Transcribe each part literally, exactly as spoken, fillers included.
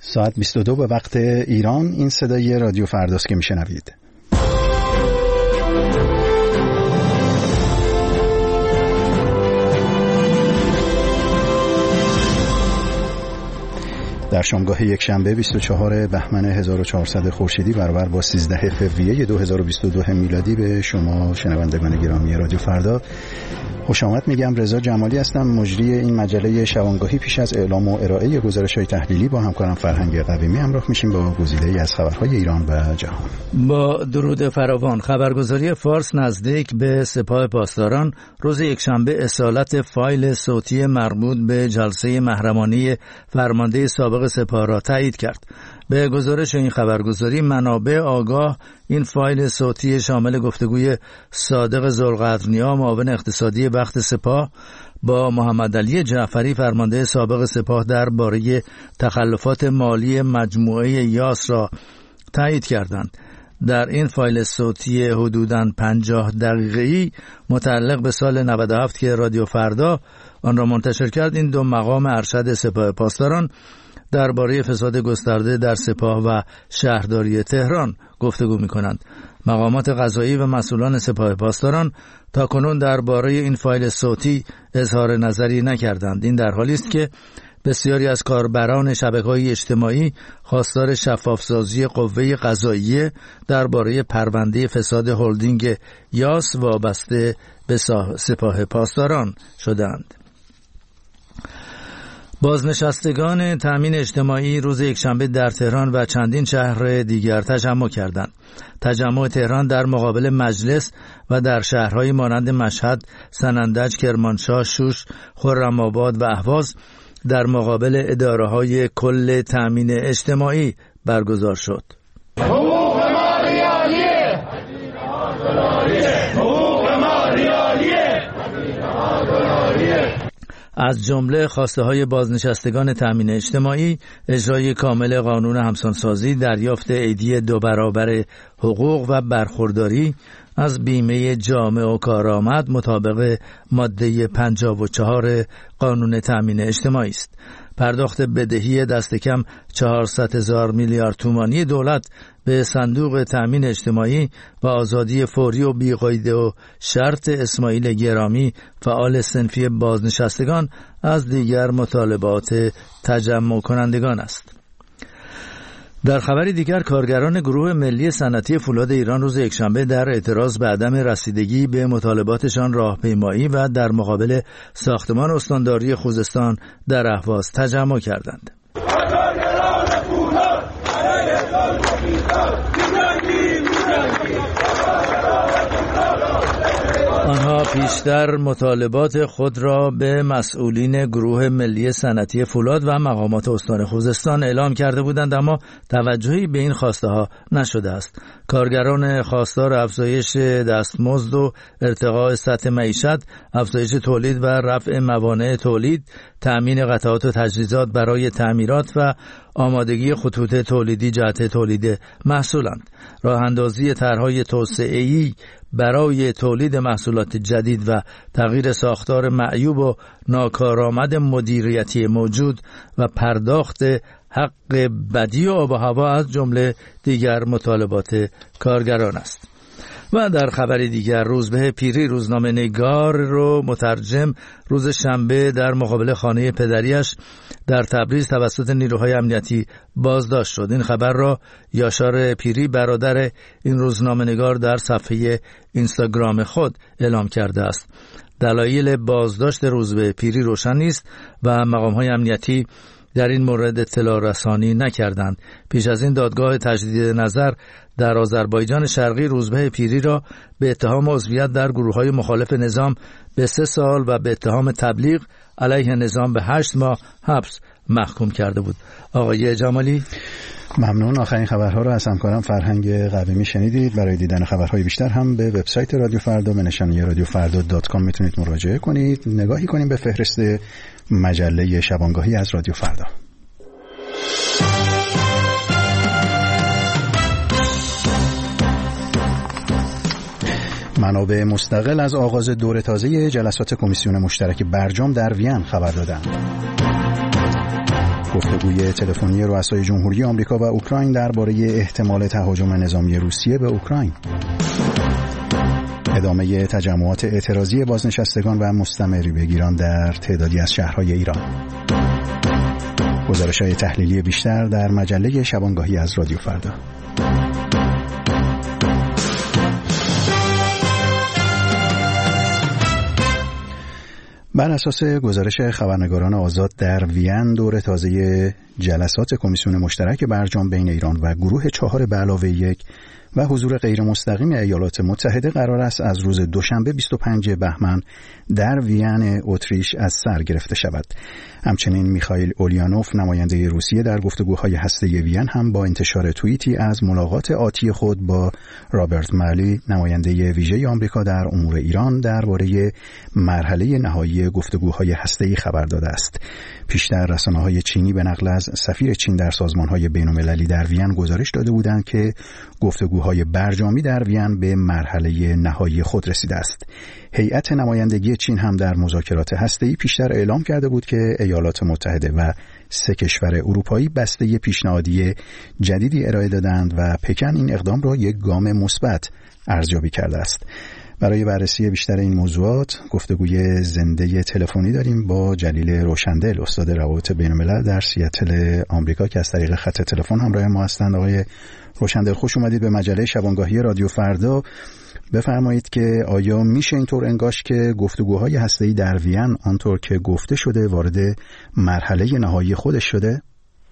ساعت بیست و دو به وقت ایران. این صدای رادیو فرداست که میشنوید. در شامگاه یک شنبه بیست و چهارم بهمن هزار و چهارصد خورشیدی برابر با سیزدهم فوریه دو هزار و بیست و دو میلادی به شما شنوندگان گرامی رادیو فردا خوش آمد میگم. رضا جمالی هستم، مجری این مجله شبانگاهی. پیش از اعلام و ارائه گزارش‌های تحلیلی با همکارم فرهنگ قویمی همراه میشیم با گزیده‌ای از خبرهای ایران و جهان. با درود فراوان. خبرگزاری فارس نزدیک به سپاه پاسداران روز یکشنبه اصالت فایل صوتی مربوط به جلسه محرمانه فرمانده سابق سپاه را تایید کرد. به گزارش این خبرگزاری، منابع آگاه این فایل صوتی شامل گفتگوی صادق ذوالقرنیا معاون اقتصادی وقت سپاه با محمد علی جعفری فرمانده سابق سپاه درباره تخلفات مالی مجموعه یاس را تایید کردند. در این فایل صوتی حدوداً پنجاه دقیقه‌ای متعلق به سال نود و هفت که رادیو فردا آن را منتشر کرد، این دو مقام ارشد سپاه پاسداران درباره فساد گسترده در سپاه و شهرداری تهران گفتگو می‌کنند. مقامات قضایی و مسئولان سپاه پاسداران تاکنون درباره این فایل صوتی اظهار نظری نکردند. این در حالی است که بسیاری از کاربران شبکه‌های اجتماعی خواستار شفافسازی قوه قضاییه درباره پرونده فساد هلدینگ یاس وابسته به سپاه پاسداران شدند. بازنشستگان تامین اجتماعی روز یکشنبه در تهران و چندین شهر دیگر تجمع کردند. تجمع تهران در مقابل مجلس و در شهرهای مانند مشهد، سنندج، کرمانشاه، شوش، خرم‌آباد و اهواز در مقابل اداره‌های کل تامین اجتماعی برگزار شد. حقوق ما ریالیه، حقوق ما ریالیه. از جمله خواسته های بازنشستگان تامین اجتماعی اجرای کامل قانون همسانسازی، دریافت عیدی دو برابر حقوق و برخورداری از بیمه جامع و کارآمد مطابق ماده پنجاه و چهار قانون تامین اجتماعی است. پرداخت بدهی دست کم چهارصد هزار میلیارد تومانی دولت به صندوق تامین اجتماعی و آزادی فوری و بی‌قید و شرط اسماعیل گرامی فعال صنفی بازنشستگان از دیگر مطالبات تجمع کنندگان است. در خبری دیگر، کارگران گروه ملی صنعتی فولاد ایران روز یکشنبه در اعتراض به عدم رسیدگی به مطالباتشان راهپیمایی و در مقابل ساختمان استانداری خوزستان در اهواز تجمع کردند. آنها پیشتر مطالبات خود را به مسئولین گروه ملی صنعتی فولاد و مقامات استان خوزستان اعلام کرده بودند، اما توجهی به این خواسته ها نشده است. کارگران خواستار افزایش دستمزد و ارتقاء سطح معیشت، افزایش تولید و رفع موانع تولید، تأمین قطعات و تجهیزات برای تعمیرات و آمادگی خطوط تولیدی جهت تولید محصولند. راه اندازی طرح‌های توسعه‌ای برای تولید محصولات جدید و تغییر ساختار معیوب و ناکارآمد مدیریتی موجود و پرداخت حق بدی و آب و هوا از جمله دیگر مطالبات کارگران است. و در خبر دیگر، روزبه پیری روزنامه نگار رو مترجم روز شنبه در مقابل خانه پدریش در تبریز توسط نیروهای امنیتی بازداشت شد. این خبر را یاشار پیری برادر این روزنامه نگار در صفحه اینستاگرام خود اعلام کرده است. دلایل بازداشت روزبه پیری روشن نیست و مقام‌های امنیتی در این مورد اطلاع رسانی نکردند. پیش از این دادگاه تجدید نظر در آذربایجان شرقی روزبه پیری را به اتهام عضویت در گروه‌های مخالف نظام به سه سال و به اتهام تبلیغ علیه نظام به هشت ماه حبس محکوم کرده بود. آقای جمالی، ممنون. آخرین خبرها را از همکارم فرهنگ قویمی شنیدید. برای دیدن خبرهای بیشتر هم به وبسایت رادیو فردا به نشانی رادیو فردا دات کام میتونید مراجعه کنید. نگاهی کنیم به فهرست مجله شبانگاهی از رادیو فردا. منابع مستقل از آغاز دور تازه جلسات کمیسیون مشترک برجام در وین خبر دادند. گفتگوی تلفنی رؤسای جمهوری آمریکا و اوکراین درباره احتمال تهاجم نظامی روسیه به اوکراین. ادامه تجمعات اعتراضی بازنشستگان و مستمری بگیران در تعدادی از شهرهای ایران. گزارش‌های تحلیلی بیشتر در مجله شبانگاهی از رادیو فردا. بر اساس گزارش خبرنگاران آزاد در وین، دور تازه جلسات کمیسیون مشترک برجام بین ایران و گروه چهار به علاوه یک و حضور غیر مستقیم ایالات متحده قرار است از روز دوشنبه بیست و پنجم بهمن در وین اتریش از سر گرفته شود. همچنین میخائیل اولیانوف نماینده روسیه در گفتگوهای هسته‌ای وین هم با انتشار توییتی از ملاقات آتی خود با رابرت مالی نماینده ویژه آمریکا در امور ایران درباره مرحله نهایی گفتگوهای هسته‌ای خبر داده است. پیشتر رسانه‌های چینی به نقل از سفیر چین در سازمان‌های بین‌المللی در وین گزارش داده بودند که گفتگوهای برجامی در وین به مرحله نهایی خود رسیده است. هیئت نمایندگی چین هم در مذاکرات هسته‌ای پیشتر اعلام کرده بود که ایالات متحده و سه کشور اروپایی بسته پیشنهادی جدیدی ارائه دادند و پکن این اقدام را یک گام مثبت ارزیابی کرده است. برای بررسی بیشتر این موضوعات گفتگوی زنده تلفنی داریم با جلیل روشندل، استاد روابط بین‌الملل در سیاتل آمریکا که از طریق خط تلفن همراه ما هستند. آقای روشندل، خوش اومدید به مجله شبانگاهی رادیو فردا. بفرمایید که آیا میشه اینطور انگاشت که گفتگوهای هسته‌ای در وین آنطور که گفته شده وارد مرحله نهایی خودش شده؟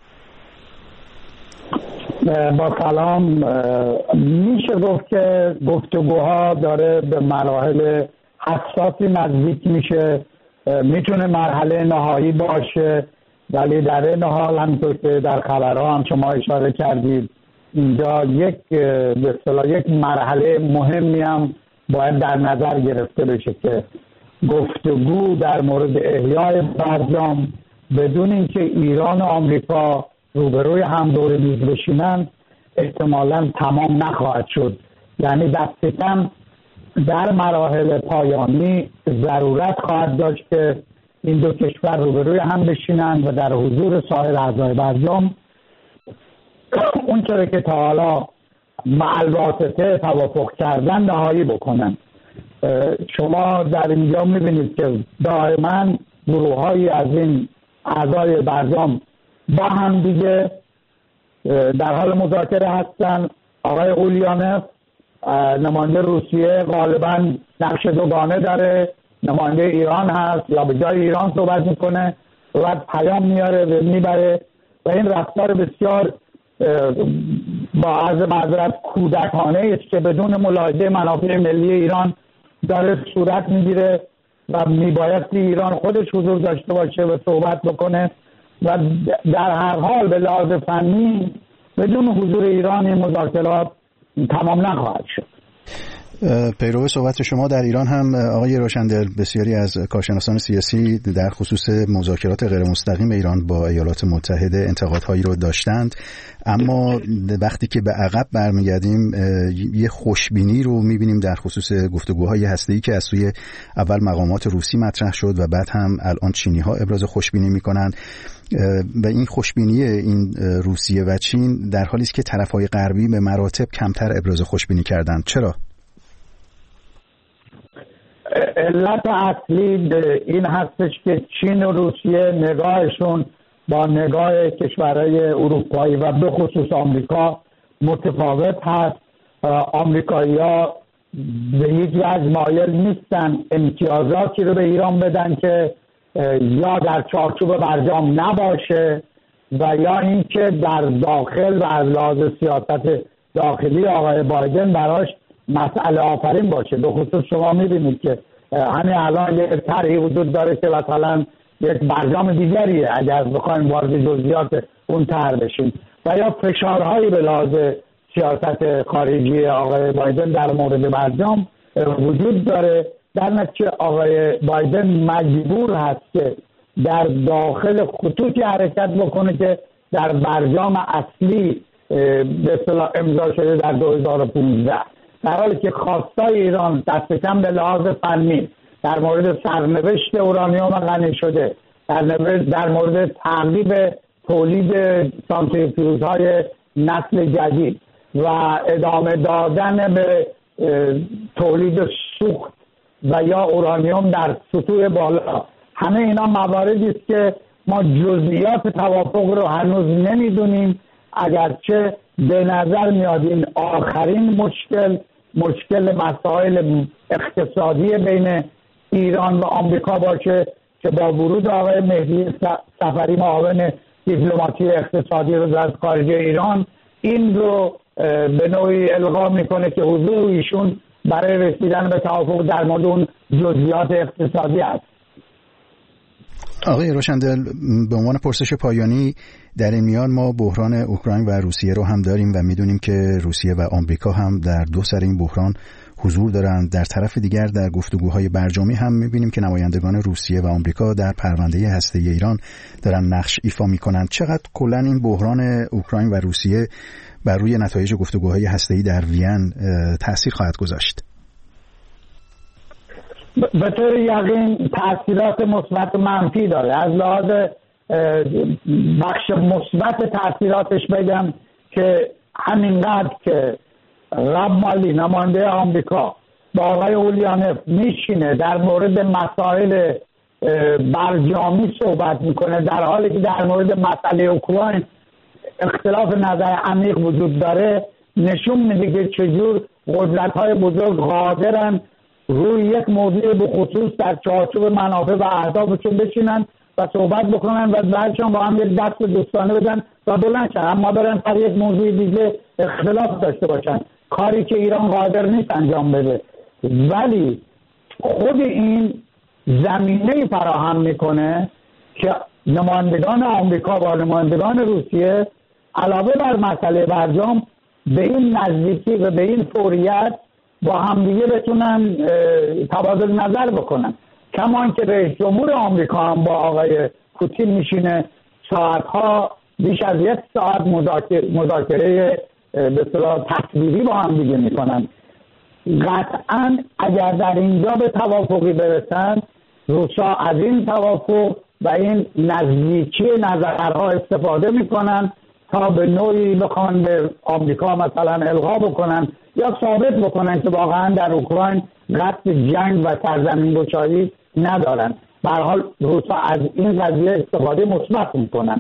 با سلام. میشه گفت که گفتگوها داره به مراحل حساسی نزدیک میشه، میتونه مرحله نهایی باشه، ولی در این حال همونطور که در خبرها هم شما اشاره کردید اینجا یک به اصطلاح یک مرحله مهمی هم باید در نظر گرفته بشه که گفتگو در مورد احیای برجام بدون اینکه ایران و آمریکا روبروی هم دور میز بشینن احتمالاً تمام نخواهد شد. یعنی دست کم در مراحل پایانی ضرورت خواهد داشت که این دو کشور روبروی هم بشینن و در حضور سایر اعضای برجام اون چیزی که تا حالا مع الواسطه توافق کردن نهایی بکنن. شما در اینجا میبینید که دائما گروه‌هایی از این اعضای برجام با هم دیگه در حال مذاکره هستن. آقای اولیانوف نماینده روسیه غالبا نقش دوگانه داره، نماینده ایران هست یا به جای ایران صحبت میکنه و بعد پیام میاره و میبره و این رفتار بسیار با عرض معذرت کودکانه است که بدون ملاحظه منافع ملی ایران داره صورت میگیره و میبایستی ایران خودش حضور داشته باشه و صحبت بکنه و در هر حال به لحاظ فنی بدون حضور ایران این مذاکرات تمام نخواهد شد. پیرو صحبت شما در ایران هم آقای روشندل بسیاری از کارشناسان سیاسی در خصوص مذاکرات غیر مستقیم ایران با ایالات متحده انتقادهایی رو داشتند، اما وقتی که به عقب برمیگردیم یه خوشبینی رو میبینیم در خصوص گفتگوهای هسته‌ای که از سوی اول مقامات روسی مطرح شد و بعد هم الان چینی ها ابراز خوشبینی میکنن و این خوشبینی این روسیه و چین در حالی است که طرفهای غربی به مراتب کمتر ابراز خوشبینی کردند. چرا؟ علت اصلی این هستش که چین و روسیه نگاهشون با نگاه کشورهای اروپایی و به خصوص آمریکا متفاوت هست. آمریکایی‌ها به هیچ وجه مایل نیستن امتیازاتی رو به ایران بدن که یا در چارچوب برجام نباشه و یا اینکه در داخل و از لحاظ سیاست داخلی آقای بایدن براش مسئله آفرین باشه. به خصوص شما می‌بینید که همین الان یک طرحی وجود داره که مثلا یک برجام دیگریه اگر بخوایم وارد جزئیات اون طرح بشیم و یا فشارهایی به لحاظ سیاست خارجی آقای بایدن در مورد برجام وجود داره. در نتیجه آقای بایدن مجبور هست که در داخل خطوطی حرکت بکنه که در برجام اصلی به اصطلاح امضا شده در دو هزار و پانزده، در حالی که خواستای ایران دست کم به لحاظ فنی در مورد سرنوشت اورانیوم غنی شده، در, در مورد تعقیب تولید سانتریفیوژهای نسل جدید و ادامه دادن به تولید سوخت و یا اورانیوم در سطوح بالا، همه اینا مواردی است که ما جزئیات توافق رو هنوز نمیدونیم، اگرچه به نظر میاد این آخرین مشکل مشکل مسائل اقتصادی بین ایران و آمریکا باشه که با ورود آقای مهدی صفری معاون دیپلماتی اقتصادی وزارت خارجه ایران این رو به نوعی القا میکنه که حضور ایشون برای رسیدن به توافق در مورد اون جزئیات اقتصادی است. آقای روشندل، به عنوان پرسش پایانی در این میان ما بحران اوکراین و روسیه رو هم داریم و میدونیم که روسیه و آمریکا هم در دو سر این بحران حضور دارند. در طرف دیگر در گفتگوهای برجامی هم میبینیم که نمایندگان روسیه و آمریکا در پرونده هسته‌ای ایران دارن نقش ایفا میکنند. چقدر کلا این بحران اوکراین و روسیه بر روی نتایج گفتگوهای هسته‌ای در وین تأثیر خواهد گذاشت؟ به طور یقین تأثیرات مثبت و منفی داره. از لحاظ بخش مثبت تأثیراتش بگم که همینقدر که رب مالی نماینده آمریکا با آقای اولیانف میشینه در مورد مسائل برجامی صحبت میکنه، در حالی که در مورد مسئله اوکراین اختلاف نظر عمیق وجود داره، نشون میده که چجور قدرت‌های بزرگ قادرن روی یک موضوع به خصوص در چارچوب منافع و اهدافشون بشینن و صحبت بکنن و بعدشون با هم یک دست دوستانه بدن و بلند شن، اما برن سر یک موضوع دیگه اختلاف داشته باشن، کاری که ایران قادر نیست انجام بده. ولی خود این زمینه فراهم میکنه که نمایندگان آمریکا با نمایندگان روسیه علاوه بر مسئله برجام به این نزدیکی و به این فوریت با همدیگه بتونن تبادل نظر بکنن. کما که رئیس جمهور آمریکا هم با آقای پوتین میشینه ساعتها، بیش از یک ساعت مذاکره مذاکره به اصطلاح تصویری با هم دیگه میکنن. قطعا اگر در اینجا به توافقی برسن، روسا از این توافق و این نزدیکی نظرها استفاده میکنن تا به نوعی بخوان به آمریکا مثلا القا بکنن یا ثابت بکنن که واقعا در اوکراین قصد جنگ و سرزمین گشایی ندارن. به هر حال روسا از این قضیه استفاده مثبت میکنن.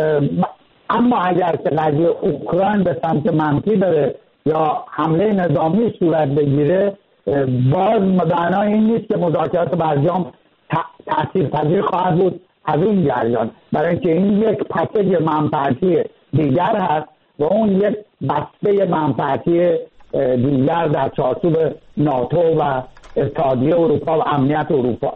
اما اگر که قضیه اوکراین به سمت منفی بره یا حمله نظامی صورت بگیره، باز معنای این نیست که مذاکرات برجام تاثیرپذیر خواهد بود از این جریان، برای اینکه این یک پکیج منفعتی دیگر هست و اون یک بسته منفعتی دیگر در چارچوب ناتو و اتحادیه اروپا و امنیت اروپا.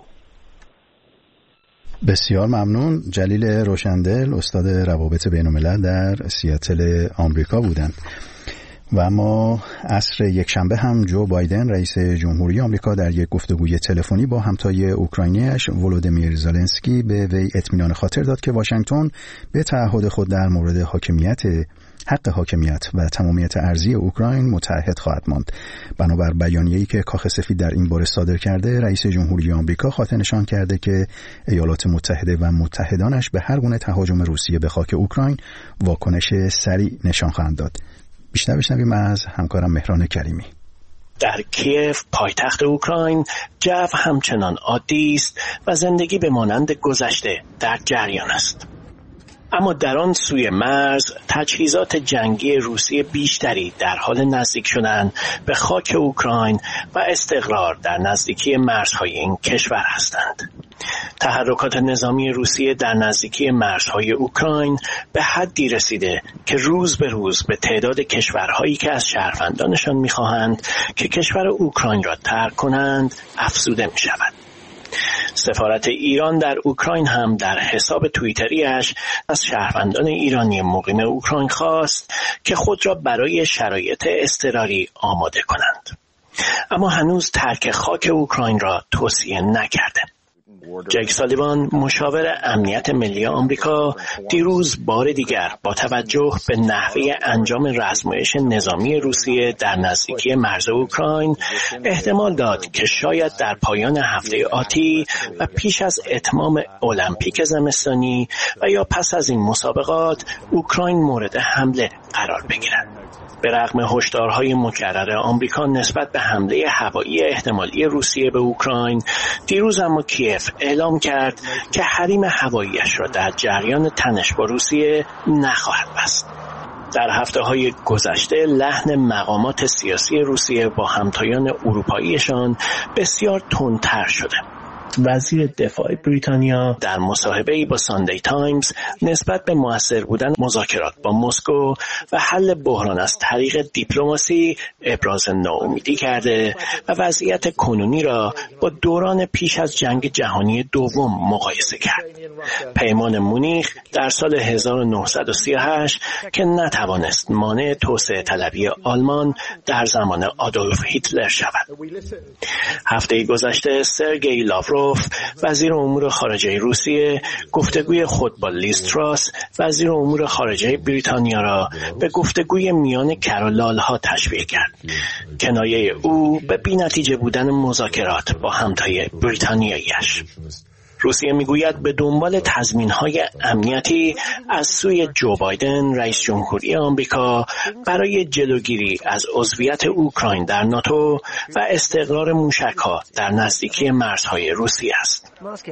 بسیار ممنون. جلیل روشندل، استاد روابط بین‌الملل در سیاتل آمریکا بودند. و اما عصر یکشنبه هم جو بایدن رئیس جمهوری آمریکا در یک گفتگوی تلفنی با همتای اوکراینیش ولودیمیر زلنسکی به وی اطمینان خاطر داد که واشنگتن به تعهد خود در مورد حاکمیت حق حاکمیت و تمامیت ارضی اوکراین متعهد خواهد ماند. بنابر بیانیه‌ای که کاخ سفید در این باره صادر کرده، رئیس جمهوری آمریکا خاطر نشان کرده که ایالات متحده و متحدانش به هر گونه تهاجم روسیه به خاک اوکراین واکنش سریع نشان خواهند داد. بیشتر بشنویم از همکارم مهران کریمی. در کیف، پایتخت اوکراین، جو همچنان عادی است و زندگی به مانند گذشته در جریان است. اما در آن سوی مرز تجهیزات جنگی روسیه بیشتری در حال نزدیک شدن به خاک اوکراین و استقرار در نزدیکی مرزهای این کشور هستند. تحرکات نظامی روسیه در نزدیکی مرزهای اوکراین به حدی رسیده که روز به روز به تعداد کشورهایی که از شهروندانشان می‌خواهند که کشور اوکراین را ترک کنند افزوده می‌شود. سفارت ایران در اوکراین هم در حساب توییتریش از شهروندان ایرانی مقیم اوکراین خواست که خود را برای شرایط اضطراری آماده کنند. اما هنوز ترک خاک اوکراین را توصیه نکرده. جک سالیوان مشاور امنیت ملی آمریکا دیروز بار دیگر با توجه به نحوه انجام رزمایش نظامی روسیه در نزدیکی مرز اوکراین احتمال داد که شاید در پایان هفته آتی و پیش از اتمام المپیک زمستانی و یا پس از این مسابقات اوکراین مورد حمله قرار بگیرد. به رغم هشدارهای مکرر آمریکا نسبت به حمله هوایی احتمالی روسیه به اوکراین، دیروز اما کیف اعلام کرد که حریم هواییش را در جریان تنش با روسیه نخواهد بست. در هفته‌های گذشته لحن مقامات سیاسی روسیه با همتایان اروپاییشان بسیار تندتر شده. وزیر دفاع بریتانیا در مصاحبه‌ای با ساندی تایمز نسبت به مؤثر بودن مذاکرات با مسکو و حل بحران از طریق دیپلماسی ابراز ناامیدی کرده و وضعیت کنونی را با دوران پیش از جنگ جهانی دوم مقایسه کرد. پیمان مونیخ در سال هزار و نهصد و سی و هشت که نتوانست مانع توسعه طلبی آلمان در زمان آدولف هیتلر شود. هفته گذشته سرگئی لاوروف وزیر امور خارجه روسیه گفتگوی خود با لیز تراس وزیر امور خارجه بریتانیا را به گفتگوی میان کرالالها تشبیه کرد. کنایه او به بی‌نتیجه بودن مذاکرات با همتای بریتانیایی‌اش. روسیه میگوید به دنبال تضمین‌های امنیتی از سوی جو بایدن رئیس جمهوری آمریکا برای جلوگیری از عضویت اوکراین در ناتو و استقرار موشک‌ها در نزدیکی مرزهای روسیه است.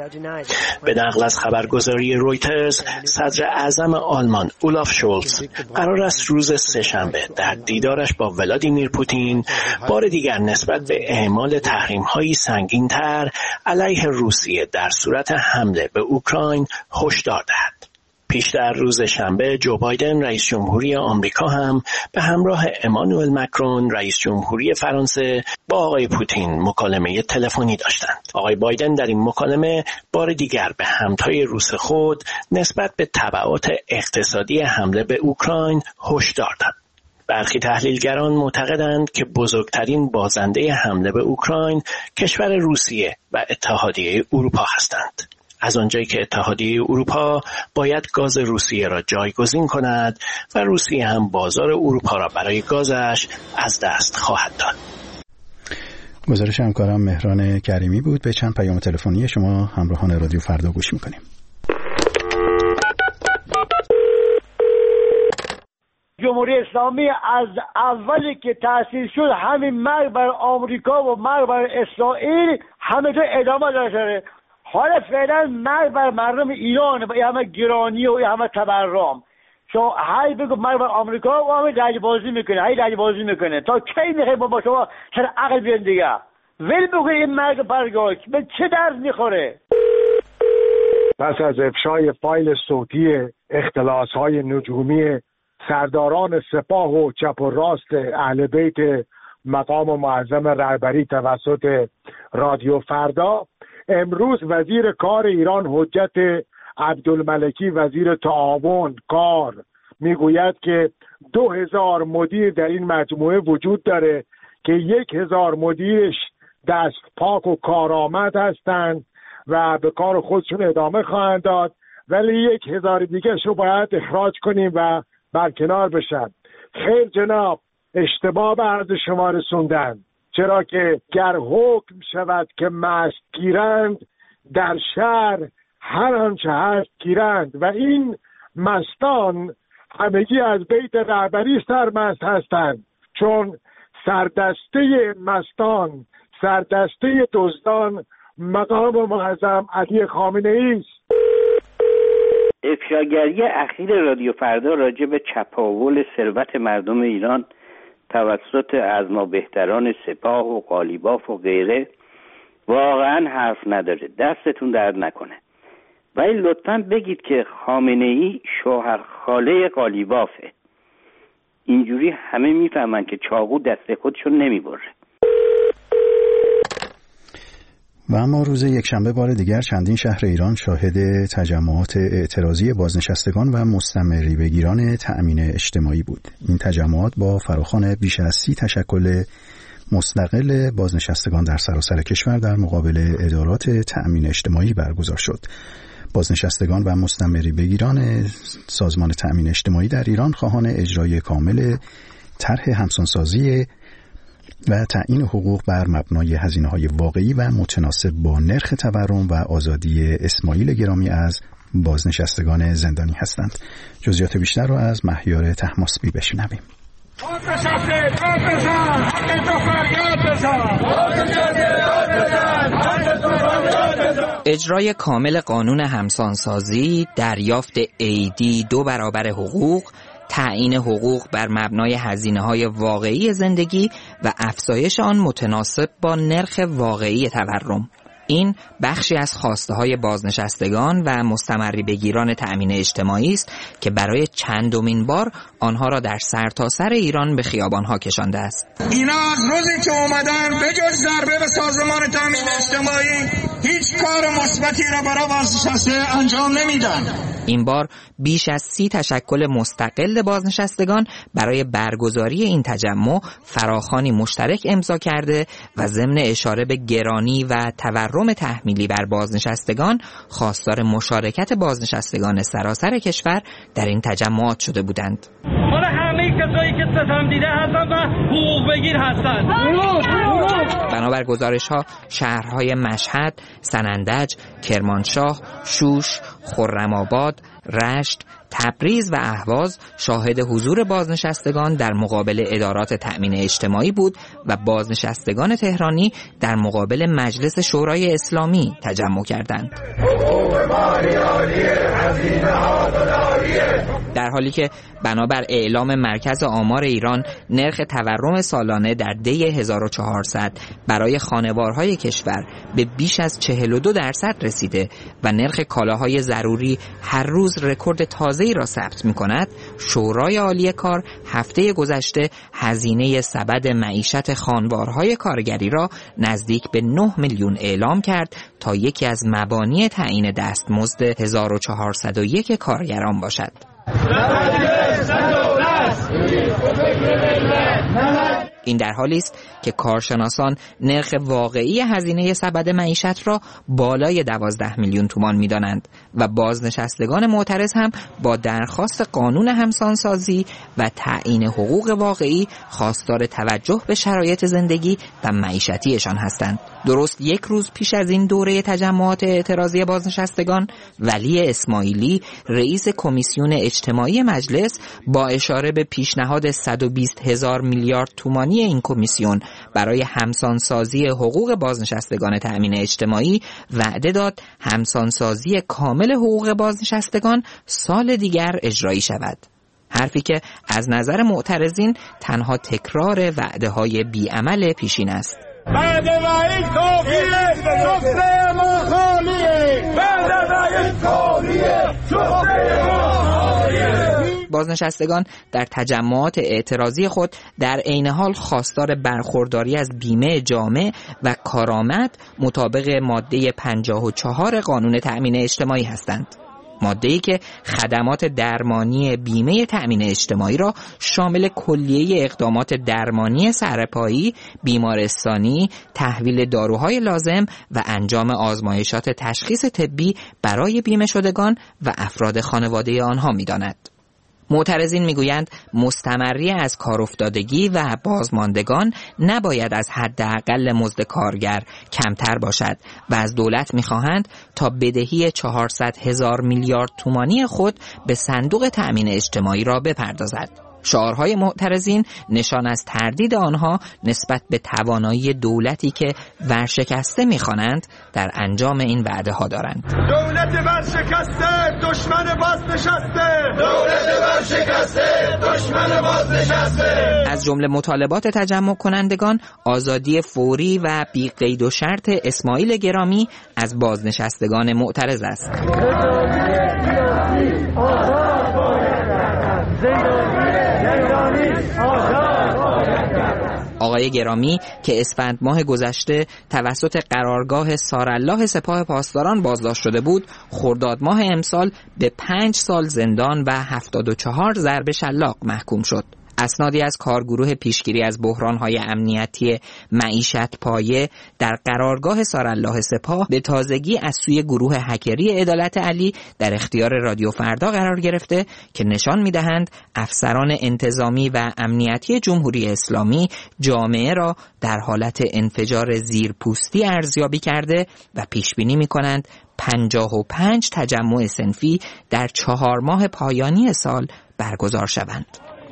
به نقل از خبرگزاری رویترز، صدر اعظم آلمان اولاف شولز قرار است روز سه‌شنبه در دیدارش با ولادیمیر پوتین بار دیگر نسبت به اعمال تحریم‌هایی سنگین‌تر علیه روسیه در صورت حمله به اوکراین هشدار دهد. پیشتر روز شنبه جو بایدن رئیس جمهوری آمریکا هم به همراه امانوئل مکرون رئیس جمهوری فرانسه با آقای پوتین مکالمه تلفنی داشتند. آقای بایدن در این مکالمه بار دیگر به همتای روس خود نسبت به تبعات اقتصادی حمله به اوکراین هشدار داد. برخی تحلیلگران معتقدند که بزرگترین بازنده حمله به اوکراین کشور روسیه و اتحادیه اروپا هستند. از آنجایی که اتحادیه اروپا باید گاز روسیه را جایگزین کند و روسیه هم بازار اروپا را برای گازش از دست خواهد داد. گزارش همکارم مهران کریمی بود. به چند پیام تلفنی شما همراهان رادیو فردا گوش می‌کنیم. جمهوری اسلامی از اولی که تأسیس شد همین مرگ بر آمریکا و مرگ بر اسرائیل همه تو ادامه داره. حالا فعلا مرگ بر مردم ایران و همه گرانی و همه تبرم. شما هی بگو مرگ بر آمریکا و همه لج بازی میکنه، هی لج بازی میکنه. تا کی میخوای با شما سر عقل بیان دیگه؟ ول بگو این مرگ برگاش به چه درد میخوره؟ پس از افشای فایل صوتی اختلاس‌های نجومی سرداران سپاه و چپ و راست اهل بیت مقام معظم رهبری توسط رادیو فردا، امروز وزیر کار ایران حجت عبدالملکی وزیر تعاون کار میگوید که دو هزار مدیر در این مجموعه وجود داره که یک هزار مدیرش دست پاک و کارآمد هستند و به کار خودشون ادامه خواهند داد، ولی یک هزار دیگه شو باید اخراج کنیم و برکنار بشن. خیر جناب، اشتباه به عرض شما رسوندن، چرا که گر حکم شود که مست گیرند در شهر هر آنچه هست گیرند و این مستان همگی از بیت رهبری سرمست هستند، چون سردسته مستان سردسته دزدان مقام معظم علی خامنه‌ای است. افشاگری اخیر رادیو فردا راجع به چپاول ثروت مردم ایران توسط از ما بهتران سپاه و قالیباف و غیره واقعا حرف نداره، دستتون درد نکنه. ولی لطفا بگید که خامنه‌ای شوهر خاله قالیبافه. اینجوری همه میفهمن که چاقو دست خودشون نمیبره. و اما روز یکشنبه بار دیگر چندین شهر ایران شاهد تجمعات اعتراضی بازنشستگان و مستمری بگیران تأمین اجتماعی بود. این تجمعات با فراخوان بیش از سی تشکل مستقل بازنشستگان در سراسر کشور در مقابل ادارات تأمین اجتماعی برگزار شد. بازنشستگان و مستمری بگیران سازمان تأمین اجتماعی در ایران خواهان اجرای کامل طرح همسانسازی و تعیین حقوق بر مبنای هزینه‌های واقعی و متناسب با نرخ تورم و آزادی اسماعیل گرامی از بازنشستگان زندانی هستند. جزئیات بیشتر را از مهیار طهماسبی بشنویم. اجرای کامل قانون همسانسازی، دریافت عیدی دو برابر حقوق، تعیین حقوق بر مبنای هزینه‌های واقعی زندگی و افزایش آن متناسب با نرخ واقعی تورم. این بخشی از خواسته‌های بازنشستگان و مستمری بگیران تأمین اجتماعی است که برای چندمین بار آنها را در سرتاسر ایران به خیابان‌ها کشانده است. اینا از روزی که اومدن به جز ضربه به سازمان تأمین اجتماعی هیچ کار مثبتی را برای بازنشسته انجام نمیدن. این بار بیش از سی تشکل مستقل بازنشستگان برای برگزاری این تجمع فراخوانی مشترک امضا کرده و ضمن اشاره به گرانی و تورم تحمیلی بر بازنشستگان خواستار مشارکت بازنشستگان سراسر کشور در این تجمعات شده بودند. حالا همه کسایی که ستم دیده هستن و حقوق بگیر هستن. بنابر گزارش ها شهرهای مشهد، سنندج، کرمانشاه، شوش، خرم‌آباد، رشت، تبریز و اهواز شاهد حضور بازنشستگان در مقابل ادارات تأمین اجتماعی بود و بازنشستگان تهرانی در مقابل مجلس شورای اسلامی تجمع کردند. در حالی که بنابر اعلام مرکز آمار ایران نرخ تورم سالانه در دی هزار و چهارصد برای خانوارهای کشور به بیش از چهل و دو درصد رسیده و نرخ کالاهای ضروری هر روز رکورد تازه‌ای را ثبت می‌کند، شورای عالی کار هفته گذشته هزینه سبد معیشت خانوارهای کارگری را نزدیک به نه میلیون اعلام کرد تا یکی از مبانی تعیین دستمزد هزار و چهارصد و یک کارگران باشد. این در حالی است که کارشناسان نرخ واقعی هزینه سبد معیشت را بالای دوازده میلیون تومان می‌دانند و بازنشستگان معترض هم با درخواست قانون همسانسازی و تعیین حقوق واقعی خواستار توجه به شرایط زندگی و معیشتیشان هستند. درست یک روز پیش از این دوره تجمعات اعتراضی بازنشستگان، ولی اسماعیلی رئیس کمیسیون اجتماعی مجلس با اشاره به پیشنهاد صد و بیست هزار میلیارد تومانی این کمیسیون برای همسانسازی حقوق بازنشستگان تأمین اجتماعی وعده داد همسانسازی کامل حقوق بازنشستگان سال دیگر اجرایی شود. حرفی که از نظر معترضین تنها تکرار وعده های بیعمل پیشین است. بعد وعید کافیه، شفته ما خالیه. بعد وعید کافیه، شفته ما خالیه. بازنشستگان در تجمعات اعتراضی خود در عین حال خواستار برخورداری از بیمه جامع و کارآمد مطابق ماده پنجاه و چهار قانون تأمین اجتماعی هستند. ماده‌ای که خدمات درمانی بیمه تأمین اجتماعی را شامل کلیه اقدامات درمانی سرپایی، بیمارستانی، تحویل داروهای لازم و انجام آزمایشات تشخیص طبی برای بیمه شدگان و افراد خانواده آنها می‌داند. معترضین میگویند مستمری از کارافتادگی و بازماندگان نباید از حداقل مزد کارگر کمتر باشد و از دولت میخواهند تا بدهی چهارصد هزار میلیارد تومانی خود به صندوق تأمین اجتماعی را بپردازد. شعارهای معترضین نشان از تردید آنها نسبت به توانایی دولتی که ورشکسته می‌خوانند در انجام این وعده ها دارند. دولت ورشکسته دشمن بازنشسته، دولت ورشکسته دشمن بازنشسته. از جمله مطالبات تجمع کنندگان آزادی فوری و بی قید و شرط اسماعیل گرامی از بازنشستگان معترض است. آقای گرامی که اسفند ماه گذشته توسط قرارگاه سارالله سپاه پاسداران بازداشت شده بود، خرداد ماه امسال به پنج سال زندان و هفتاد و چهار ضرب شلاق محکوم شد. اسنادی از کارگروه پیشگیری از بحران‌های امنیتی معیشت پایه در قرارگاه سارالله سپاه به تازگی از سوی گروه هکری عدالت علی در اختیار رادیو فردا قرار گرفته که نشان می‌دهند افسران انتظامی و امنیتی جمهوری اسلامی جامعه را در حالت انفجار زیرپوستی ارزیابی کرده و پیش بینی می‌کنند پنجاه و پنج تجمع صنفی در چهار ماه پایانی سال برگزار شوند.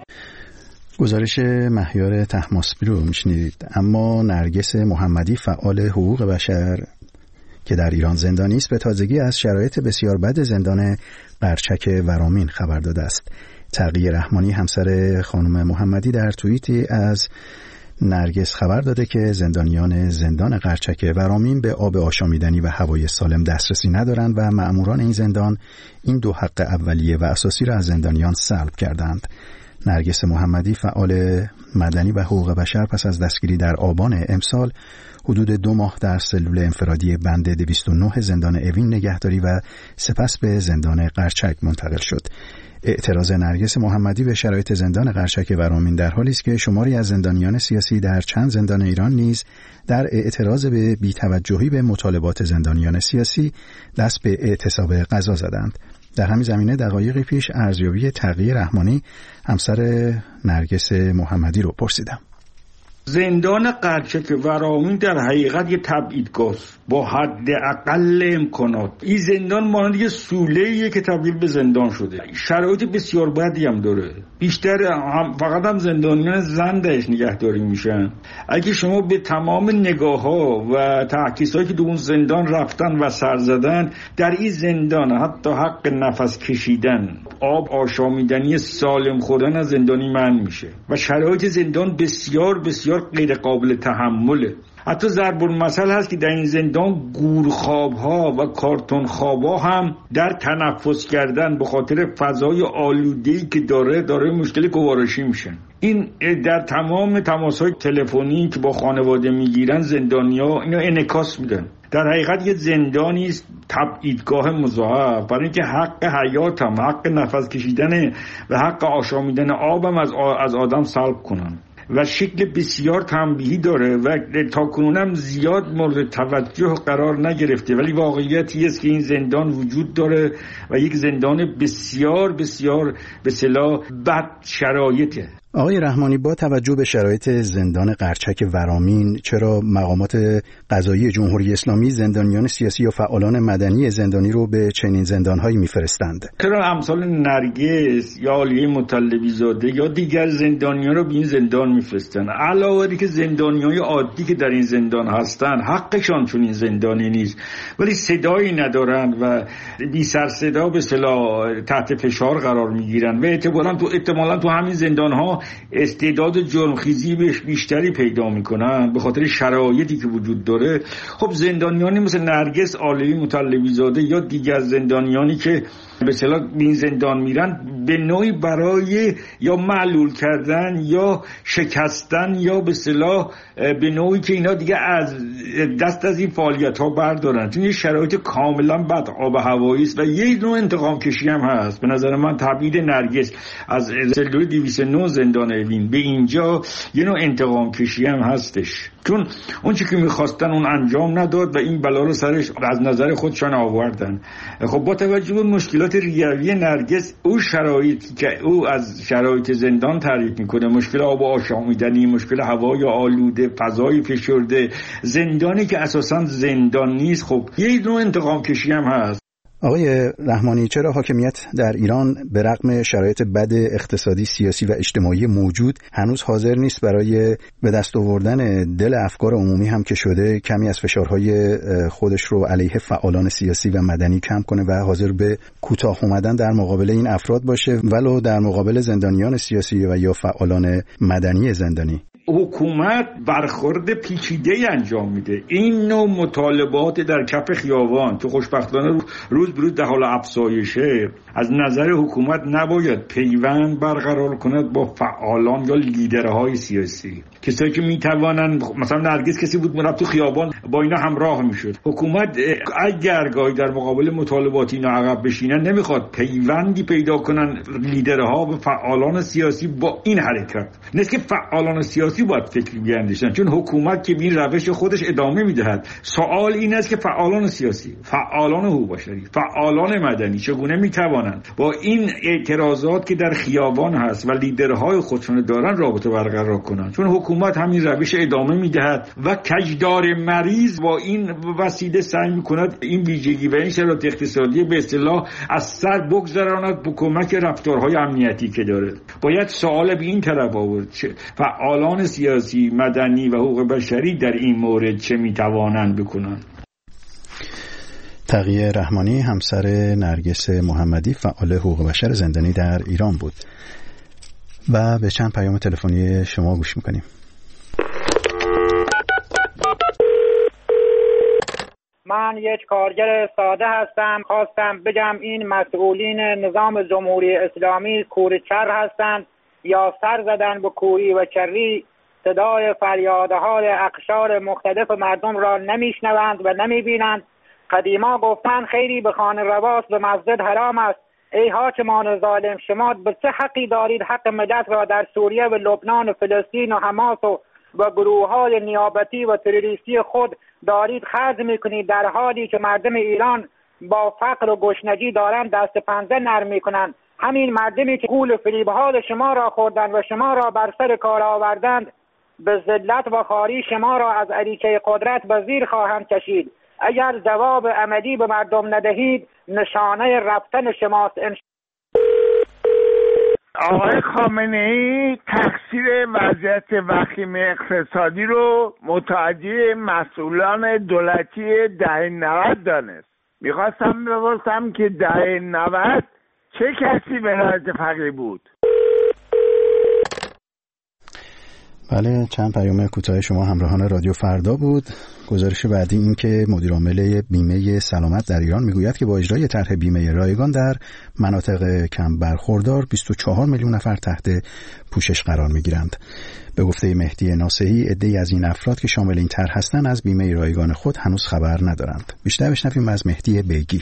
گزارش مهیار طهماسبی رو میشنیدید. اما نرگس محمدی فعال حقوق بشر که در ایران زندانی است به تازگی از شرایط بسیار بد زندان قرچک ورامین خبر داده است. تقی رحمانی همسر خانم محمدی در توییتی از نرگس خبر داده که زندانیان زندان قرچک ورامین به آب آشامیدنی و هوای سالم دسترسی ندارند و مأموران این زندان این دو حق اولیه و اساسی را از زندانیان سلب کردند. نرگس محمدی فعال مدنی و حقوق بشر پس از دستگیری در آبان امسال حدود دو ماه در سلول انفرادی بند دویست و نه زندان اوین نگهداری و سپس به زندان قرچک منتقل شد. اعتراض نرگس محمدی به شرایط زندان قرچک ورامین در حالی است که شماری از زندانیان سیاسی در چند زندان ایران نیز در اعتراض به بی‌توجهی به مطالبات زندانیان سیاسی دست به اعتصاب غذا زدند. در همین زمینه دقایقی پیش ارزیابی تقی رحمانی همسر نرگس محمدی رو پرسیدم. زندان قرچک ورامین در حقیقت یه تبعیدگاه با حد اقل امکانات. این زندان مانند یه سوله‌ایه که تبدیل به زندان شده. شرایط بسیار بدی هم داره. بیشتر هم فقط هم زندانیان زن درش نگهداری میشن. اگه شما به تمام نگاه‌ها و تعکیسایی که دو اون زندان رفتن و سر زدن، در این زندان حتی حق نفس کشیدن، آب آشامیدنی سالم خوردن از زندانی منع میشه و شرایط زندان بسیار بسیار غیر قابل تحمله. حتی ضرب المثل هست که در این زندان گورخواب ها و کارتون خواب ها هم در تنفس کردن به خاطر فضای آلوده‌ای که داره داره مشکل گوارشی میشن. این در تمام تماس های تلفنی که با خانواده میگیرن زندانیا اینو انعکاس میدن. در حقیقت یه زندانی است تبعیدگاه مضاعف، برای اینکه حق حیات هم، حق نفس کشیدن و حق آشامیدن آب هم از از آدم سلب کنن و شکل بسیار تنبیهی داره و تا کنونم زیاد مورد توجه قرار نگرفته، ولی واقعیتی است که این زندان وجود داره و یک زندان بسیار بسیار به اصطلاح بد شرایطه. آقای رحمانی، با توجه به شرایط زندان قرچک ورامین چرا مقامات قضایی جمهوری اسلامی زندانیان سیاسی و فعالان مدنی زندانی رو به چنین زندان‌هایی می‌فرستند؟ چرا امثال نرگس یا عالیه مطلبی زاده یا دیگر زندانیان رو به این زندان می‌فرستند؟ علاوه بر که زندانیای عادی که در این زندان هستن حقشان چون این زندانی نیست، ولی صدایی ندارن و بی سر صدا به اصطلاح تحت فشار قرار می‌گیرن و احتمالاً تو احتمالاً تو همین زندان‌ها استعداد جرمخیزی بیشتری پیدا میکنن به خاطر شرایطی که وجود داره. خب زندانیانی مثل نرگس عالیه مطلبی زاده یا دیگر زندانیانی که به اصطلاح این زندان میرن به نوعی برای یا معلول کردن یا شکستن یا به اصطلاح به نوعی که اینا دیگه از دست از این فعالیت ها بردارن، چون یه شرایط کاملا بد آب و هوایی است و یه نوع انتقام کشی هم هست. به نظر من تبعید نرگس از سلول دویست و نه زندان اوین به اینجا یه نوع انتقام کشی هم هستش، چون اون چیزی که می‌خواستن اون انجام نداد و این بلا رو سرش از نظر خودشان آوردن. خب با توجه به مشکلات ریوی نرگس، او شرایطی که او از شرایط زندان تعریف میکنه، مشکل آب آشامیدنی، مشکل هوای آلوده، فضای فشرده، زندانی که اساساً زندان نیست، خب یه نوع انتقام کشی هم هست. آقای رحمانی، چرا حاکمیت در ایران به رغم شرایط بد اقتصادی، سیاسی و اجتماعی موجود هنوز حاضر نیست برای به دست آوردن دل افکار عمومی هم که شده کمی از فشارهای خودش رو علیه فعالان سیاسی و مدنی کم کنه و حاضر به کوتاه اومدن در مقابل این افراد باشه ولو در مقابل زندانیان سیاسی و یا فعالان مدنی زندانی؟ حکومت برخورد پیچیده‌ای انجام میده. این نوع مطالبات در کف خیابان که خوشبختانه روز به روز در حال افزایشه، از نظر حکومت نباید پیوند برقرار کند با فعالان یا لیدرهای سیاسی، کسایی که میتوانن، مثلا نرگس کسی بود مرد تو خیابان با اینا همراه میشد. حکومت اگر گاهی در مقابل مطالبات اینا عقب بشینن، نمیخواد پیوندی پیدا کنن لیدرها و فعالان سیاسی با این حرکت. نیست که فعالان سیاسی باید فکری بیاندیشن، چون حکومت که به این روش خودش ادامه میدهد. سوال این است که فعالان سیاسی، فعالان حقوق بشری، فعالان مدنی چگونه میتوانند با این اعتراضات که در خیابان هست و لیدرهای خودشون دارن رابطه برقرار کنند، چون حکومت همین روش ادامه میدهد و کجدار مریض با این وسیله سعی میکند این ویژگی و این شرایط اقتصادی به اصطلاح از سر بگذراند با کمک رفتارهای امنیتی که داره. باید سوال به این طرف آورد فعالان سیاسی، مدنی و حقوق بشری در این مورد چه میتوانند بکنند. تقیه رحمانی همسر نرگس محمدی فعال حقوق بشر زندانی در ایران بود و به چند پیام تلفنی شما گوش میکنیم. من یک کارگر ساده هستم. خواستم بگم این مسئولین نظام جمهوری اسلامی کوریچر هستند یا سر زدن به کوری و چری. صدای فریادهای اقشار مختلف مردم را نمیشنوند و نمیبینند. قدیما گفتن خیلی به خانه رواست به مسجد حرام است. ای حاکمان ظالم، شما به چه حقی دارید حق ملت را در سوریه و لبنان و فلسطین و حماس و و گروه‌های نیابتی و تروریستی خود دارید خرج می‌کنید، در حالی که مردم ایران با فقر و گشنگی دارند دست پنجه نرم می‌کنند. همین مردمی که گول فریب‌ها شما را خوردند و شما را بر سر کار آوردند، به ذلت و خواری شما را از اریکه قدرت به زیر خواهند کشید. اگر جواب عملی به مردم ندهید، نشانه رفتن شماست. آقای خامنه‌ای تقصیر وضعیت وخیم اقتصادی رو متوجه مسئولان دولتی دهه نود دانست. میخواستم بپرسم که دهه نود چه کسی ولایت فقیه بود؟ بله، چند پیام کوتاه شما همراهان رادیو فردا بود. گزارش بعدی این که مدیر عامل بیمه سلامت در ایران میگوید که با اجرای طرح بیمه رایگان در مناطق کم برخوردار بیست و چهار میلیون نفر تحت پوشش قرار میگیرند. به گفته مهدی ناصحی، عده‌ای از این افراد که شامل این طرح هستند از بیمه رایگان خود هنوز خبر ندارند. بیشتر بشنویم از مهدی بیگی.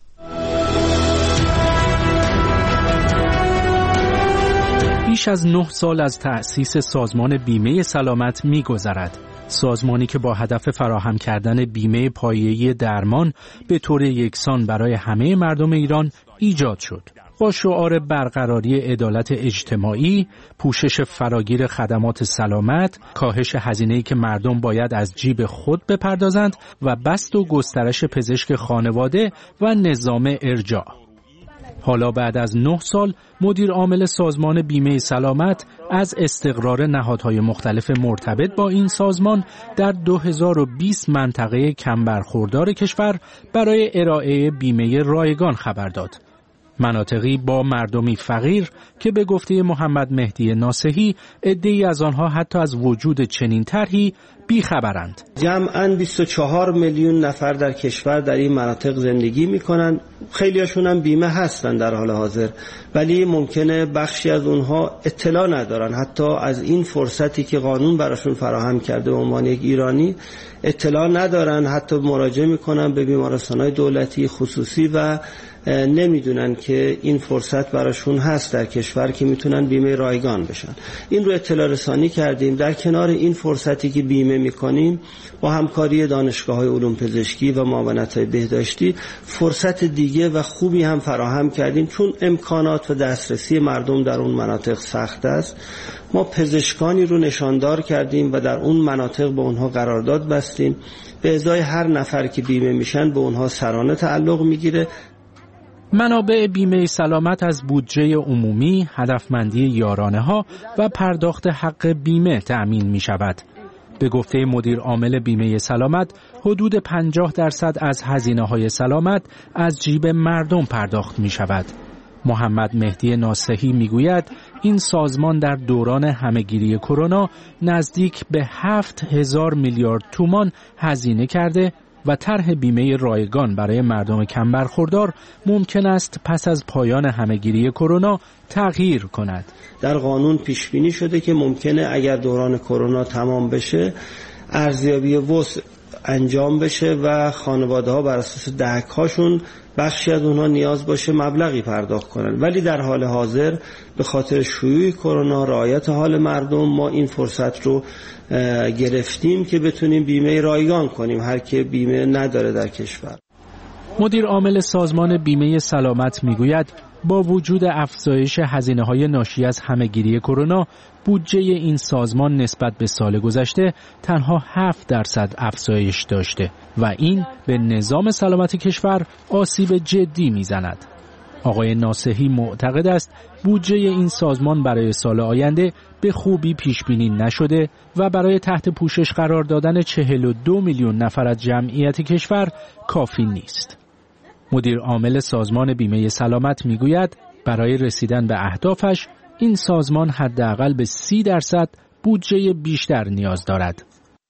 بیش از نه سال از تأسیس سازمان بیمه سلامت می‌گذرد. سازمانی که با هدف فراهم کردن بیمه پایه‌ای درمان به طور یکسان برای همه مردم ایران ایجاد شد. با شعار برقراری عدالت اجتماعی، پوشش فراگیر خدمات سلامت، کاهش هزینه‌ای که مردم باید از جیب خود بپردازند و بسط و گسترش پزشک خانواده و نظام ارجاع. حالا بعد از نه سال مدیر عامل سازمان بیمه سلامت از استقرار نهادهای مختلف مرتبط با این سازمان در دو هزار و بیست منطقه کم برخوردار کشور برای ارائه بیمه رایگان خبر داد. مناطقی با مردمی فقیر که به گفته محمد مهدی ناصحی عده‌ای از آنها حتی از وجود چنین طرحی بیخبرند. جمعاً بیست و چهار میلیون نفر در کشور در این مناطق زندگی میکنن. خیلی هاشون هم بیمه هستن در حال حاضر، ولی ممکنه بخشی از اونها اطلاع ندارن، حتی از این فرصتی که قانون براشون فراهم کرده به عنوان یک ایرانی اطلاع ندارن، حتی مراجعه میکنن به بیمارستان‌های دولتی خصوصی و نمیدونن که این فرصت براشون هست در کشور که میتونن بیمه رایگان بشن. این رو اطلاع رسانی کردیم. در کنار این فرصتی که بیمه میکنیم با همکاری دانشگاه‌های علوم پزشکی و معاونت‌های بهداشتی فرصت دیگه و خوبی هم فراهم کردیم، چون امکانات و دسترسی مردم در اون مناطق سخت است. ما پزشکانی رو نشاندار کردیم و در اون مناطق با اونها قرارداد بستیم. به ازای هر نفر که بیمه میشن به اونها سرانه تعلق میگیره. منابع بیمه سلامت از بودجه عمومی، هدفمندی یارانه ها و پرداخت حق بیمه تأمین می شود. به گفته مدیر عامل بیمه سلامت، حدود پنجاه درصد از هزینه های سلامت از جیب مردم پرداخت می شود. محمد مهدی ناصحی می گوید این سازمان در دوران همهگیری کرونا نزدیک به هفت هزار میلیارد تومان هزینه کرده و طرح بیمه رایگان برای مردم کم برخوردار ممکن است پس از پایان همهگیری کرونا تغییر کند. در قانون پیش بینی شده که ممکنه اگر دوران کرونا تمام بشه ارزیابی وسع انجام بشه و خانواده ها بر اساس دهک هاشون بخشی از اونها نیاز باشه مبلغی پرداخت کنن، ولی در حال حاضر به خاطر شیوع کرونا، رعایت حال مردم، ما این فرصت رو گرفتیم که بتونیم بیمه رایگان کنیم هر که بیمه نداره در کشور. مدیر عامل سازمان بیمه سلامت میگوید با وجود افزایش هزینه‌های ناشی از همهگیری کرونا، بودجه این سازمان نسبت به سال گذشته تنها هفت درصد افزایش داشته و این به نظام سلامت کشور آسیب جدی میزند. آقای ناصحی معتقد است بودجه این سازمان برای سال آینده به خوبی پیش بینی نشده و برای تحت پوشش قرار دادن چهل و دو میلیون نفر از جمعیت کشور کافی نیست. مدیر عامل سازمان بیمه سلامت میگوید برای رسیدن به اهدافش این سازمان حداقل به سی درصد بودجه بیشتر نیاز دارد.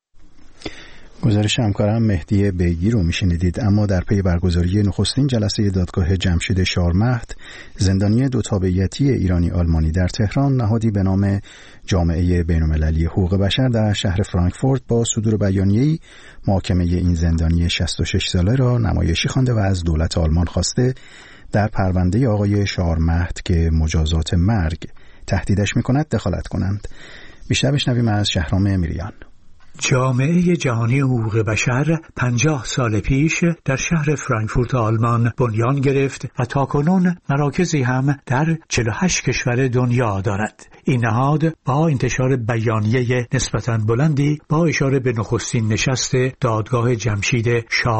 گزارش همکارم مهدی بیگی رو میشنیدید. اما در پی برگزاری نخستین جلسه دادگاه جمشید شارمهد، زندانی دو تابعیتی ایرانی آلمانی در تهران، نهادی به نام جامعه بین‌المللی حقوق بشر در شهر فرانکفورت با صدور بیانیه‌ای محاکمه این زندانی شصت و شش ساله را نمایشی خوانده و از دولت آلمان خواسته در پرونده آقای شارمهد که مجازات مرگ تهدیدش می‌کند دخالت کنند. بیشتر بشنویم از شهرام امیریان. جامعه جهانی حقوق بشر پنجاه سال پیش در شهر فرانکفورت آلمان بنیان گرفت و تاکنون مراکزی هم در چهل و هشت کشور دنیا دارد. این نهاد با انتشار بیانیه نسبتاً بلندی با اشاره به نخستین نشست دادگاه جمشید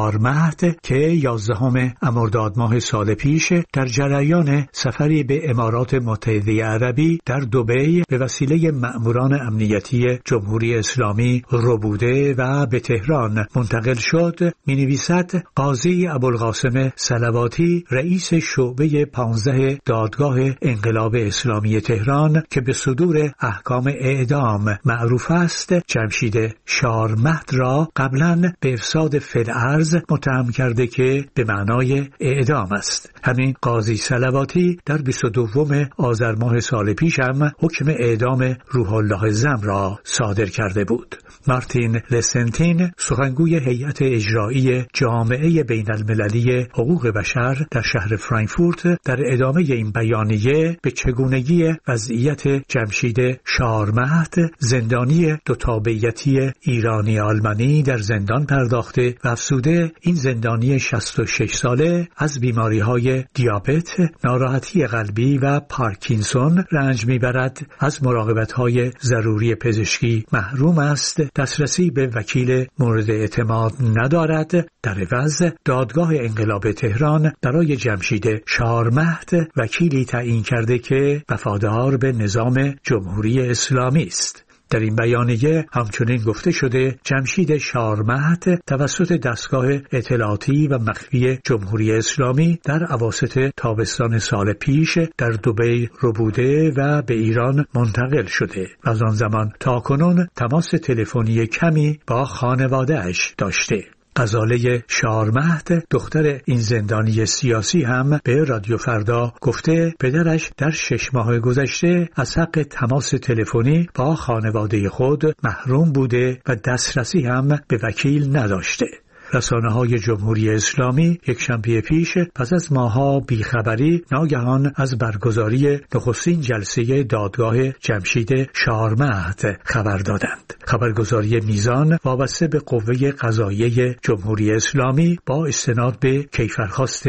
شارمهد که یازدهم مرداد ماه سال پیش در جریان سفری به امارات متحده عربی در دبی به وسیله مأموران امنیتی جمهوری اسلامی ربوده و به تهران منتقل شد، می نویسد قاضی ابوالقاسم صلواتی رئیس شعبه پانزده دادگاه انقلاب اسلامی تهران که به صدور احکام اعدام معروف است، جمشید شارمهد را قبلا به افساد فی‌الارض متهم کرده که به معنای اعدام است. همین قاضی صلواتی در بیست و دوم آذر ماه سال پیش هم حکم اعدام روح الله زم را صادر کرده بود. مارتین لسنتین، سخنگوی هیئت اجرایی جامعه بین المللی حقوق بشر در شهر فرانکفورت، در ادامه این بیانیه به چگونگی وضعیت جمشید شارمهد زندانی دو تابعیتی ایرانی آلمانی در زندان پرداخته و افزوده این زندانی شصت و شش ساله از بیماری‌های دیابت، ناراحتی قلبی و پارکینسون رنج می‌برد، از مراقبت‌های ضروری پزشکی محروم است، دسترسی به وکیل مورد اعتماد ندارد. در عوض دادگاه انقلاب تهران برای جمشید شارمهد وکیلی تعیین کرده که وفادار به نظام جمهوری اسلامی است. در این بیانیه همچنین گفته شده جمشید شارمهد توسط دستگاه اطلاعاتی و مخفی جمهوری اسلامی در اواسط تابستان سال پیش در دبی ربوده و به ایران منتقل شده و از آن زمان تاکنون تماس تلفنی کمی با خانواده‌اش داشته. غزاله شارمهد، دختر این زندانی سیاسی، هم به رادیو فردا گفته پدرش در شش ماه گذشته از حق تماس تلفنی با خانواده خود محروم بوده و دسترسی هم به وکیل نداشته. رسانه‌های جمهوری اسلامی یک شنبه پیش پس از ماه‌ها بیخبری ناگهان از برگزاری نخستین جلسه دادگاه جمشید شارمهد خبر دادند. خبرگزاری میزان وابسته به قوه قضاییه جمهوری اسلامی با استناد به کیفرخواست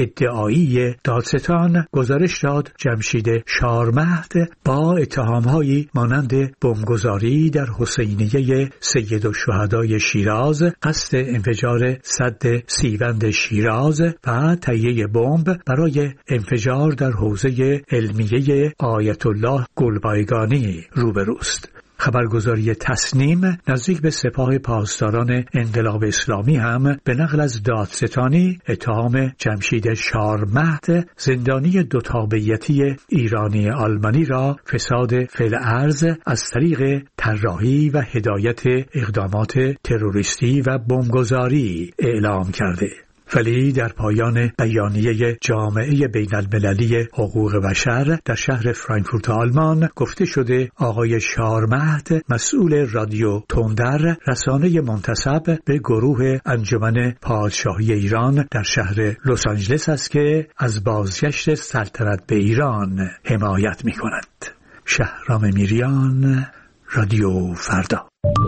ادعایی دادستان گزارش داد جمشید شارمهد با اتهام‌هایی مانند بمبگذاری در حسینیه سیدالشهدای شیراز، قصد انفجار سد سیوند شیراز و تهیه بمب برای انفجار در حوزه علمیه آیت الله گلبایگانی روبروست. خبرگزاری تسنیم نزدیک به سپاه پاسداران انقلاب اسلامی هم به نقل از دادستانی اتهام جمشید شارمهد زندانی دو تابعیتی ایرانی آلمانی را فساد فعل ارز از طریق طراحی و هدایت اقدامات تروریستی و بمبگذاری اعلام کرده. ولی در پایان بیانیه جامعه بین المللی حقوق بشر در شهر فرانکفورت آلمان گفته شده آقای شارمهد مسئول رادیو تندر، رسانه منتسب به گروه انجمن پادشاهی ایران در شهر لس آنجلس است که از بازگشت سلطنت به ایران حمایت می کند. شهرام میریان، رادیو فردا.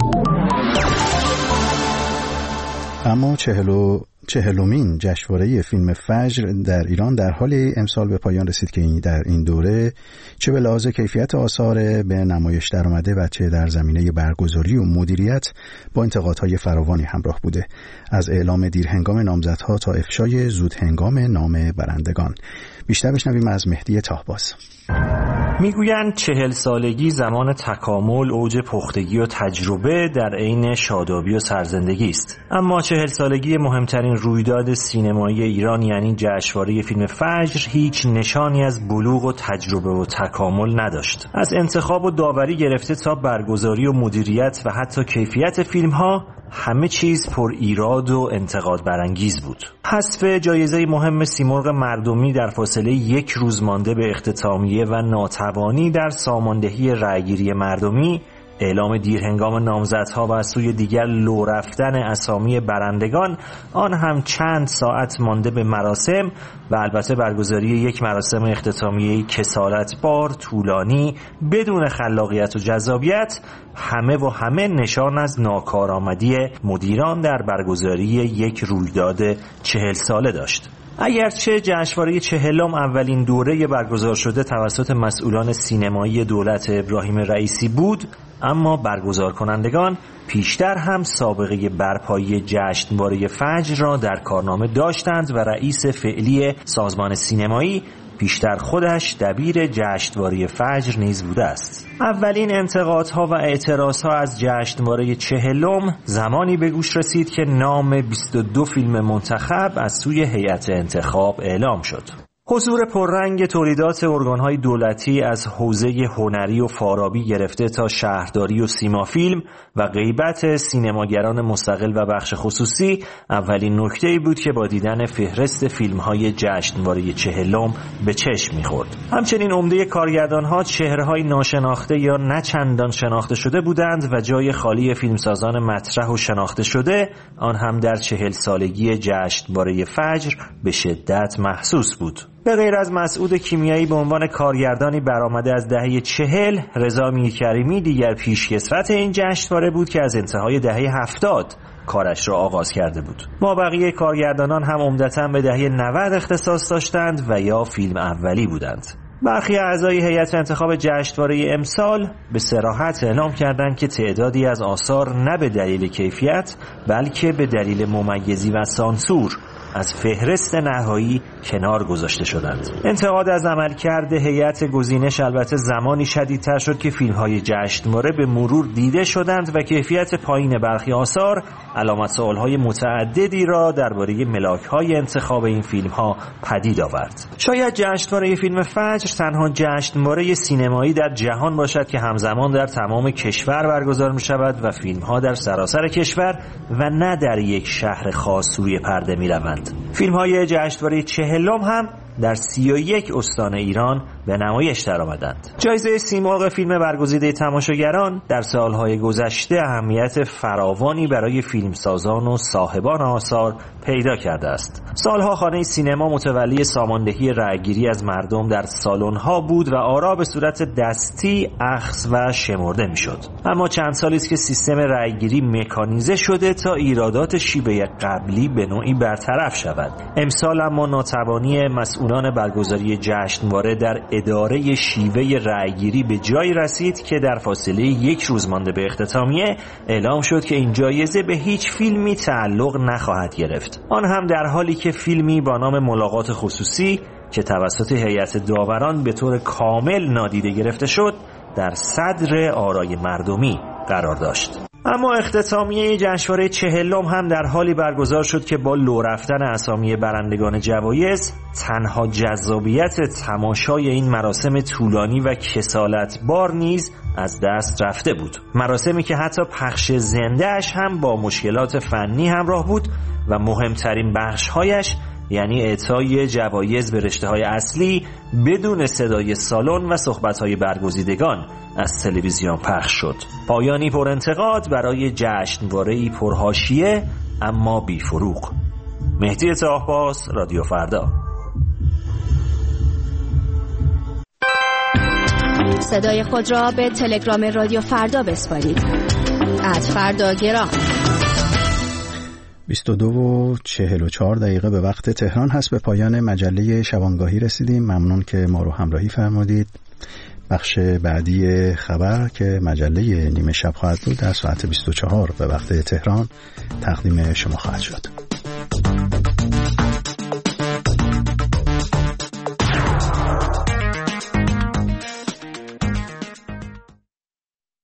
اما چهلو چهلمین جشنواره فیلم فجر در ایران در حال امسال به پایان رسید که این در این دوره چه به لحاظ کیفیت آثار به نمایش در آمده و چه در زمینه برگزاری و مدیریت با انتقادهای فراوانی همراه بوده، از اعلام دیرهنگام نامزدها تا افشای زودهنگام نام برندگان. بیشتر بشنویم از مهدی تاهباز. میگویند چهل سالگی زمان تکامل، اوج پختگی و تجربه در عین شادابی و سرزندگی است. اما چهل سالگی مهمترین رویداد سینمایی ایران یعنی جشنواره فیلم فجر هیچ نشانی از بلوغ و تجربه و تکامل نداشت. از انتخاب و داوری گرفته تا برگزاری و مدیریت و حتی کیفیت فیلم ها همه چیز پر ایراد و انتقاد برانگیز بود. حذف جایزه مهم سیمرغ مردمی در فاصله یک روز مانده به اختتامیه و ناتوانی در ساماندهی رأیگیری مردمی، اعلام دیرهنگام نامزدها و از سوی دیگر لو رفتن اسامی برندگان، آن هم چند ساعت مانده به مراسم و البته برگزاری یک مراسم اختتامیه کسالتبار، طولانی، بدون خلاقیت و جذابیت، همه و همه نشان از ناکارآمدی مدیران در برگزاری یک رویداد چهل ساله داشت. اگرچه جشنواره چهلم اولین دوره برگزار شده توسط مسئولان سینمایی دولت ابراهیم رئیسی بود، اما برگزار کنندگان پیشتر هم سابقه برپایی جشنواره فجر را در کارنامه داشتند و رئیس فعلی سازمان سینمایی پیشتر خودش دبیر جشنواره فجر نیز بوده است. اولین انتقادها و اعتراضها از جشنواره چهلم زمانی به گوش رسید که نام بیست و دو فیلم منتخب از سوی هیئت انتخاب اعلام شد. حضور پررنگ تولیدات ارگان‌های دولتی از حوزه هنری و فارابی گرفته تا شهرداری و سیما فیلم و غیبت سینماگران مستقل و بخش خصوصی اولین نکته‌ای بود که با دیدن فهرست فیلم‌های جشنواره چهلم به چشم می‌خورد. همچنین عمده کارگردان‌ها چهره‌های ناشناخته یا نه چندان شناخته شده بودند و جای خالی فیلمسازان مطرح و شناخته شده، آن هم در چهل سالگی جشنواره فجر به شدت محسوس بود. به غیر از مسعود کیمیایی به عنوان کارگردانی برآمده از دهه چهل، رضا میرکریمی دیگر پیشکسوت این جشنواره بود که از انتهای دهه هفتاد کارش را آغاز کرده بود. ما بقیه کارگردانان هم عمدتاً به دهه نود اختصاص داشتند و یا فیلم اولی بودند. برخی اعضای هیئت انتخاب جشنواره امسال به صراحت اعلام کردند که تعدادی از آثار نه به دلیل کیفیت بلکه به دلیل ممیزی و سانسور از فهرست نهایی کنار گذاشته شدند. انتقاد از عملکرد هیئت گزینش البته زمانی شدیدتر شد که فیلم‌های جشنواره به مرور دیده شدند و کیفیت پایین برخی آثار علامت سوال‌های متعددی را درباره ملاک‌های انتخاب این فیلم‌ها پدید آورد. شاید جشنواره فیلم فجر تنها جشنواره سینمایی در جهان باشد که همزمان در تمام کشور برگزار می‌شود و فیلم‌ها در سراسر کشور و نه در یک شهر خاص روی پرده می‌روند. فیلم‌های جشنواره چهلم هم در سی و یک استان ایران به نمایش درآمدند. جایزه سیمرغ فیلم برگزیده تماشاگران در سالهای گذشته اهمیت فراوانی برای فیلمسازان و صاحبان آثار پیدا کرده است. سالها خانه سینما متولی ساماندهی رأیگیری از مردم در سالن‌ها بود و آرا به صورت دستی اخذ و شمرده می‌شد. اما چند سالی است که سیستم رأیگیری مکانیزه شده تا ایرادات شیوه قبلی به نوعی برطرف شود. امسال اما ناتوانی مسئولان برگزاری جشنواره در اداره شیوه رأیگیری به جای رسید که در فاصله یک روز مانده به اختتامیه اعلام شد که این جایزه به هیچ فیلمی تعلق نخواهد گرفت. آن هم در حالی که فیلمی با نام ملاقات خصوصی که توسط هیئت داوران به طور کامل نادیده گرفته شد در صدر آرای مردمی قرار داشت. اما اختتامیه جشنواره چهلم هم در حالی برگزار شد که با لو رفتن اسامی برندگان جوایز تنها جذابیت تماشای این مراسم طولانی و کسالتبار نیز از دست رفته بود. مراسمی که حتی پخش زنده‌اش هم با مشکلات فنی همراه بود و مهمترین بخش‌هایش یعنی اعطای جوایز به رشته‌های اصلی بدون صدای سالن و صحبت‌های برگزیدگان از تلویزیون پخش شد. پایانی پر انتقاد برای جشنواره‌ای پرحاشیه اما بی‌فروغ. مهدی طاهباز، رادیو فردا. صدای خود را به تلگرام رادیو فردا بسپارید. ات فردا گرام. بیست و دو و چهل و چهار دقیقه به وقت تهران هست. به پایان مجله شبانگاهی رسیدیم. ممنون که ما رو همراهی فرمودید. بخش بعدی خبر که مجله نیمه شب خواهد بود در ساعت بیست و چهار به وقت تهران تقدیم شما خواهد شد.